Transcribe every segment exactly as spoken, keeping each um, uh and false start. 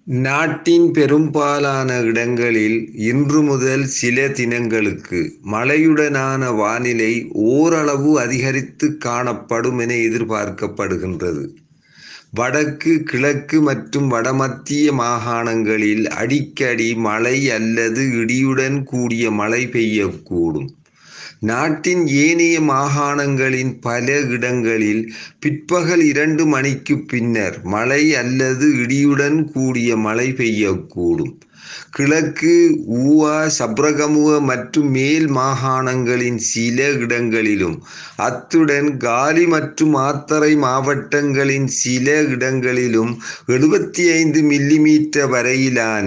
நாட்டின் பெரும்பாலான இடங்களில் இன்று முதல் சில தினங்களுக்கு மழையுடனான வானிலை ஓரளவு அதிகரித்து காணப்படும் என எதிர்பார்க்கப்படுகின்றது. வடக்கு, கிழக்கு மற்றும் வடமத்திய மாகாணங்களில் அடிக்கடி மழை அல்லது இடியுடன் கூடிய மழை பெய்யக்கூடும். நாட்டின் ஏனைய மாகாணங்களின் பல இடங்களில் பிற்பகல் இரண்டு மணிக்கு பின்னர் மழை அல்லது இடியுடன் கூடிய மழை பெய்யக்கூடும். கிழக்கு, ஊவா, சப்ரகமுவ மற்றும் மேல் மாகாணங்களின் சில இடங்களிலும், அத்துடன் காலி மற்றும் மாத்தறை மாவட்டங்களின் சில இடங்களிலும் எழுபத்தி ஐந்து மில்லிமீட்டர் வரையிலான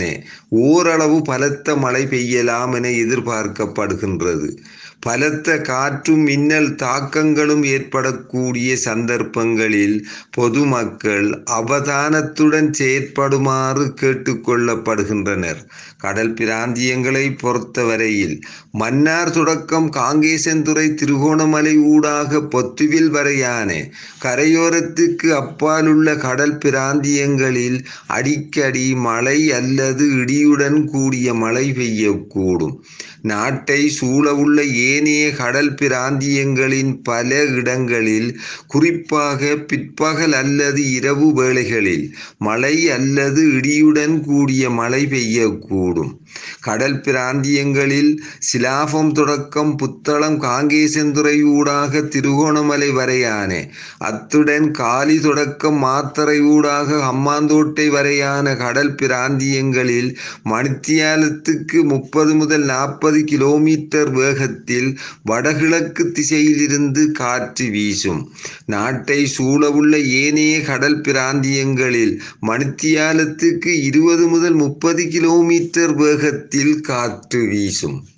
ஓரளவு பலத்த மழை பெய்யலாம் என எதிர்பார்க்கப்படுகின்றது. பலத்த காற்றும் மின்னல் தாக்கங்களும் ஏற்படக்கூடிய சந்தர்ப்பங்களில் பொதுமக்கள் அவதானத்துடன் செயற்படுமாறு கேட்டுக்கொள்ளப்படுகின்றனர். கடல் பிராந்தியங்களை பொறுத்தவரையில் மன்னார் தொடக்கம் காங்கேசன்துறை, திருகோணமலை ஊடாக பொத்துவில் வரையான கரையோரத்துக்கு அப்பாலுள்ள கடல் பிராந்தியங்களில் அடிக்கடி மழை அல்லது இடியுடன் கூடிய மழை பெய்யக்கூடும். நாட்டை சூழவுள்ள ஏனைய கடல் பிராந்தியங்களின் பல இடங்களில், குறிப்பாக பிற்பகல் அல்லது இரவு வேளைகளில் மழை அல்லது இடியுடன் கூடிய மழை பெய்யக்கூடும். கடல் பிராந்தியங்களில் சிலாபம் தொடக்கம் புத்தளம், காங்கேசன்துறை ஊடாக திருகோணமலை வரையான, அத்துடன் காலி தொடக்கம் மாத்தறை ஊடாக ஹம்பாந்தோட்டை வரையான கடல் பிராந்தியங்களில் மணித்தியாலத்துக்கு முப்பது முதல் நாற்பது கிலோமீட்டர் வேகத்தில் வடகிழக்கு திசையிலிருந்து காற்று வீசும். நாட்டை சூழவுள்ள ஏனைய கடல் பிராந்தியங்களில் மணித்தியாலத்துக்கு இருபது முதல் முப்பது கிலோமீட்டர் வேகத்தில் காற்று வீசும்.